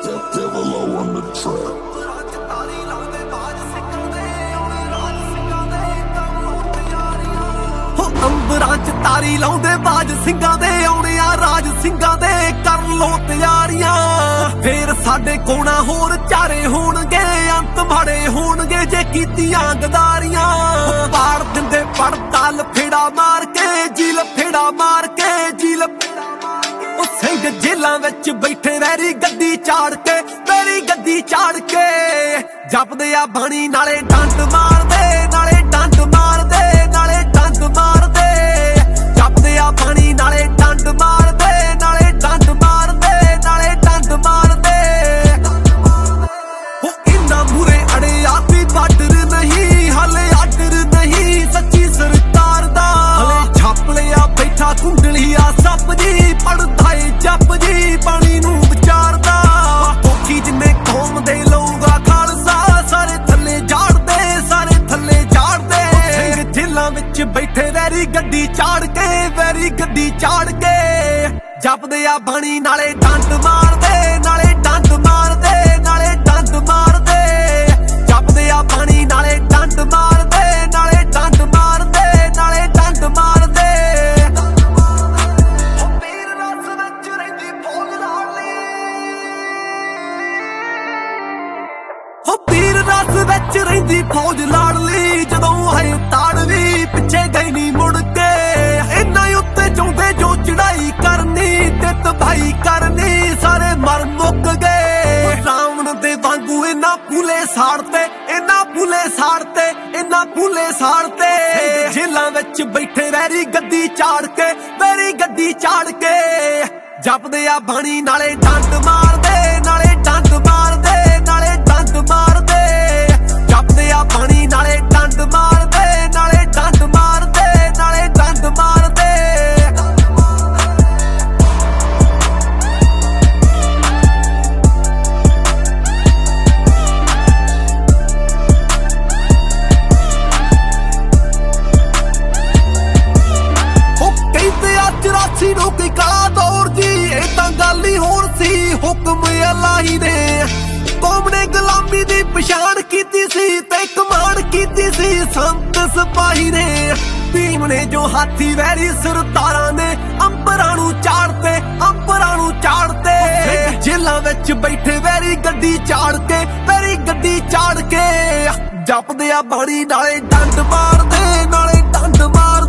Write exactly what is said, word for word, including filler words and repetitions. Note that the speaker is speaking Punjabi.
Devil on the track. ਅੰਬਰਾਂ ਚ ਤਾਰੀ ਲਾਉਂਦੇ ਬਾਜ ਸਿੰਘਾਂ ਦੇ ਆਉਣੇ ਆ ਰਾਜ ਸਿੰਘਾਂ ਦੇ ਕਰ ਲੋ ਤਿਆਰੀਆਂ ਫੇਰ ਸਾਡੇ ਕੋਣਾ ਹੋਰ ਚਾਰੇ ਹੋਣਗੇ ਅੰਤ ਮਾੜੇ ਹੋਣਗੇ ਜੇ ਕੀਤੀਆਂ ਗਦਾਰੀਆਂ ਪਾੜ ਦਿੰਦੇ ਪੜਦਾ ਲਫੇੜਾ ਮਾਰ ਕੇ ਜੀ ਲਫੇੜਾ ਮਾਰ ਕੇ ਜੀ ਉਹ ਸਿੰਘ ਜੇਲਾਂ ਵਿੱਚ ਬੈਠੇ ਵੈਰੀ ਗੱਦੀ ਚਾੜ ਕੇ ਵੈਰੀ ਗੱਦੀ ਚਾੜ ਕੇ ਜਪਦੇ ਆ ਬਾਣੀ ਨਾਲੇ ਡੰਡ ਮਾਰਦੇ ਨਾਲੇ ਡੰਡ ਮਾਰਦੇ ਨਾਲੇ ਡੰਡ ਮਾਰਦੇ ਜਪਦੇ ਆ ਬਾਣੀ ਨਾਲੇ ਡੰਡ ਮਾਰਦੇ ਨਾਲੇ ਡੰਡ ਮਾਰਦੇ ਨਾਲੇ ਡੰਡ ਮਾਰਦੇ ਹੋ ਇੰਨਾ ਮੂਰੇ ਅੜੇ ਆਤੀ ਬਾਰਡਰ ਨਹੀਂ ਹਲੇ ਆਰਡਰ ਨਹੀਂ ਸੱਚੀ ਸਰਕਾਰ ਦਾ ਹਲੇ ਛਾਪ ਲਿਆ ਬੈਠਾ ਕੁੰਡਲੀ ਆ ਸੱਪ ਜੀ ਪੜਦਾ ਏ ਜਪ ਜੀ ਪਾਣੀ ਨੂੰ ਵਿਚਾਰਦਾ ਕੋਠੀ ਜਿੰਨੇ ਕੌਮ ਦੇ ਲਊਗਾ ਖਾਲਸਾ ਸਾਰੇ ਥੱਲੇ ਝਾੜਦੇ ਸਾਰੇ ਥੱਲੇ ਝਾੜਦੇ ਸਿੰਘ ਜੇਲਾਂ ਵਿੱਚ ਬੈਠੇ ਵੈਰੀ ਗੱਡੀ ਚਾੜ ਕੇ ਵੈਰੀ ਗੱਡੀ ਚਾੜ ਕੇ ਜਪਦੇ ਆ ਬਾਣੀ ਨਾਲੇ ਡੰਡ ਮਾਰਦੇ ਨਾਲੇ ਡੰਡ ਮਾਰਦੇ ਨਾਲੇ ਡੰਡ ਮਾਰਦੇ ਜਪਦੇ ਆ ਬਾਣੀ ਨਾਲੇ ਡੰਡ ਮਾਰਦੇ ਨਾਲੇ ਡੰਡ ਮਾਰਦੇ ਨਾਲੇ ਡੰਡ ਮਾਰਦੇ ਹੋ ਪੀਰ ਰਸ ਵਿੱਚ ਰਹਿੰਦੀ ਫੌਜ ਲਾੜਲੀ ਜਦੋਂ ਆਏ ਤਾੜਵੀ ਪਿੱਛੇ ਗਈ ਨਹੀਂ ਮੁੜ ਕੇ ਇੰਨਾ ਉੱਤੇ ਚਾਹੁੰਦੇ ਜੋ ਚੜਾਈ ਕਰਨੀ ਤੇ ਤਬਾਈ ਕਰਨੀ ਸਾਰੇ ਮਰ ਮੁੱਕ ਗਏ ਰਾਵਣ ਦੇ ਵਾਂਗੂ ਇਹਨਾਂ ਫੂਲੇ ਸਾੜਤੇ ਇਹਨਾਂ ਫੂਲੇ ਸਾੜਤੇ ਇਹਨਾਂ ਫੂਲੇ ਸਾੜਤੇ ਜੇਲਾਂ ਵਿੱਚ ਬੈਠੇ ਵੈਰੀ ਗੱਦੀ ਚਾੜ ਕੇ ਵੈਰੀ ਗੱਦੀ ਚਾੜ ਕੇ ਜਪਦੇ ਆ ਬਾਣੀ ਨਾਲੇ ਡੰਡ ਮਾਰਦੇ ਨਾਲੇ ਡੰਡ ਮਾਰਦੇ ਨਾਲੇ ਡੰਡ ਮਾਰਦੇ ਜਪਦੇ ਆ ਬਾਣੀ ਨਾਲੇ ਡੰਡ ਮਾਰਦੇ ਨਾਲੇ ਡੰਡ ਮਾਰਦੇ ਨਾਲੇ ਡੰਡ ਮਾਰਦੇ ਉਹ ਕਹਿੰਦੇ ਆ ਚੁਰਾਸੀ ਨੂੰ ਕੀ ਕਾਲਾ ਦੌਰ ਜੀ ਇਹ ਤਾਂ ਗੱਲ ਹੀ ਹੋਰ ਸੀ ਹੁਕਮ ਅਲਾਹੀ ਨੇ ਕੌਮ ਨੇ ਗੁਲਾਮੀ ਦੀ ਪਛਾਣ ਕੀਤੀ ਸੀ ਤੇ ਕਮਾਂਡ ਕੀਤੀ ਸੀ ਸੰਤ ਸਿਪਾਹੀ ਨੇ ਭੀਮ ਨੇ ਜੋ ਹਾਥੀ ਵੈਰੀ ਸਰਦਾਰਾਂ ਨੇ ਅੰਬਰਾਂ ਨੂੰ ਚਾੜਤੇ ਅੰਬਰਾਂ ਨੂੰ ਚਾੜਤੇ ਜੇਲਾਂ ਵਿੱਚ ਬੈਠੇ ਵੈਰੀ ਗੱਡੀ ਚਾੜ ਕੇ ਵੈਰੀ ਗੱਡੀ ਚਾੜ ਕੇ ਜਪਦੇ ਆ ਬਾਣੀ ਨਾਲੇ ਡੰਡ ਮਾਰਦੇ ਨਾਲੇ ਡੰਡ ਮਾਰਦੇ